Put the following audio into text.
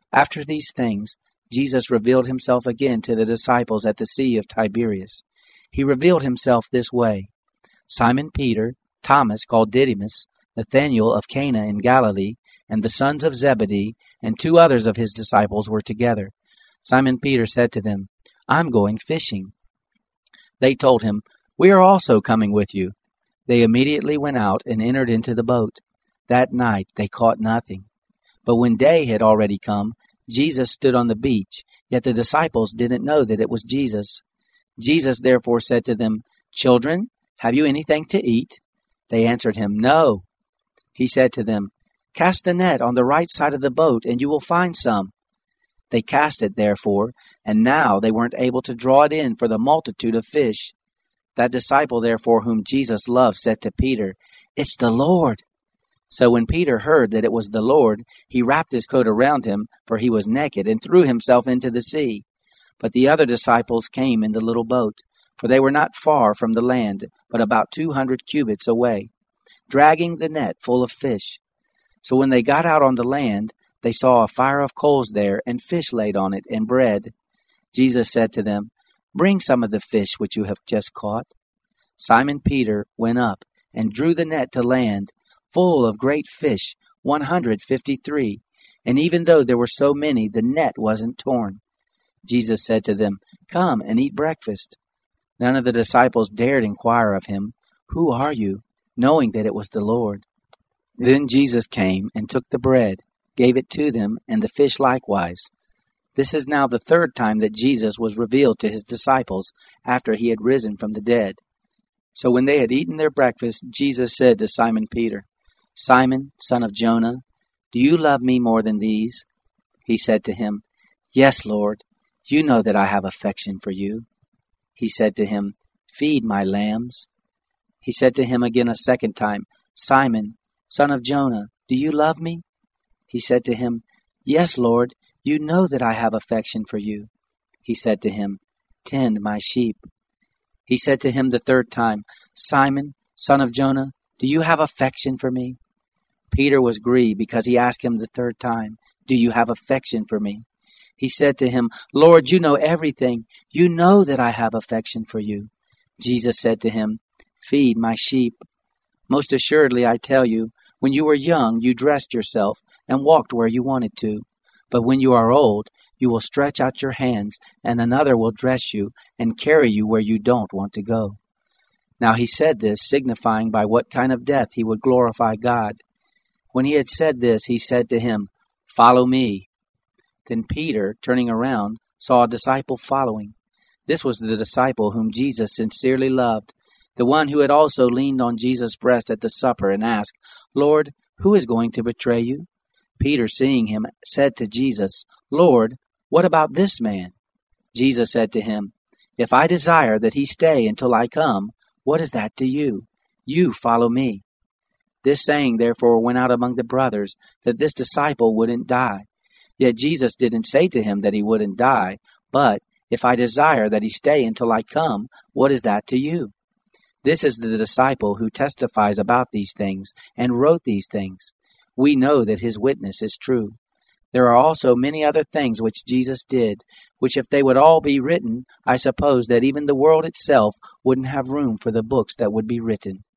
After these things, Jesus revealed himself again to the disciples at the Sea of Tiberias. He revealed himself this way. Simon Peter, Thomas called Didymus, Nathanael of Cana in Galilee, and the sons of Zebedee, and 2 others of his disciples were together. Simon Peter said to them, "I'm going fishing." They told him, "We are also coming with you." They immediately went out and entered into the boat. That night they caught nothing. But when day had already come, Jesus stood on the beach, yet the disciples didn't know that it was Jesus. Jesus therefore said to them, "Children, have you anything to eat?" They answered him, "No." He said to them, "Cast the net on the right side of the boat, and you will find some." They cast it, therefore, and now they weren't able to draw it in for the multitude of fish. That disciple, therefore, whom Jesus loved, said to Peter, "It's the Lord." So when Peter heard that it was the Lord, he wrapped his coat around him, for he was naked, and threw himself into the sea. But the other disciples came in the little boat, for they were not far from the land, but about 200 cubits away, dragging the net full of fish. So when they got out on the land, they saw a fire of coals there, and fish laid on it, and bread. Jesus said to them, "Bring some of the fish which you have just caught." Simon Peter went up and drew the net to land, full of great fish, 153, and even though there were so many, the net wasn't torn. Jesus said to them, "Come and eat breakfast." None of the disciples dared inquire of him, "Who are you?" knowing that it was the Lord. Then Jesus came and took the bread, gave it to them, and the fish likewise. This is now the 3rd time that Jesus was revealed to his disciples after he had risen from the dead. So when they had eaten their breakfast, Jesus said to Simon Peter, "Simon, son of Jonah, do you love me more than these?" He said to him, "Yes, Lord, you know that I have affection for you." He said to him, "Feed my lambs." He said to him again a second time, "Simon, son of Jonah, do you love me?" He said to him, "Yes, Lord, you know that I have affection for you." He said to him, "Tend my sheep." He said to him the 3rd time, "Simon, son of Jonah, do you have affection for me?" Peter was grieved because he asked him the 3rd time, "Do you have affection for me?" He said to him, "Lord, you know everything. You know that I have affection for you." Jesus said to him, "Feed my sheep. Most assuredly I tell you, when you were young, you dressed yourself and walked where you wanted to. But when you are old, you will stretch out your hands, and another will dress you and carry you where you don't want to go." Now he said this, signifying by what kind of death he would glorify God. When he had said this, he said to him, "Follow me." Then Peter, turning around, saw a disciple following. This was the disciple whom Jesus sincerely loved, the one who had also leaned on Jesus' breast at the supper and asked, "Lord, who is going to betray you?" Peter, seeing him, said to Jesus, "Lord, what about this man?" Jesus said to him, "If I desire that he stay until I come, what is that to you? You follow me." This saying therefore went out among the brothers, that this disciple wouldn't die. Yet Jesus didn't say to him that he wouldn't die, but, "If I desire that he stay until I come, what is that to you?" This is the disciple who testifies about these things and wrote these things. We know that his witness is true. There are also many other things which Jesus did, which if they would all be written, I suppose that even the world itself wouldn't have room for the books that would be written.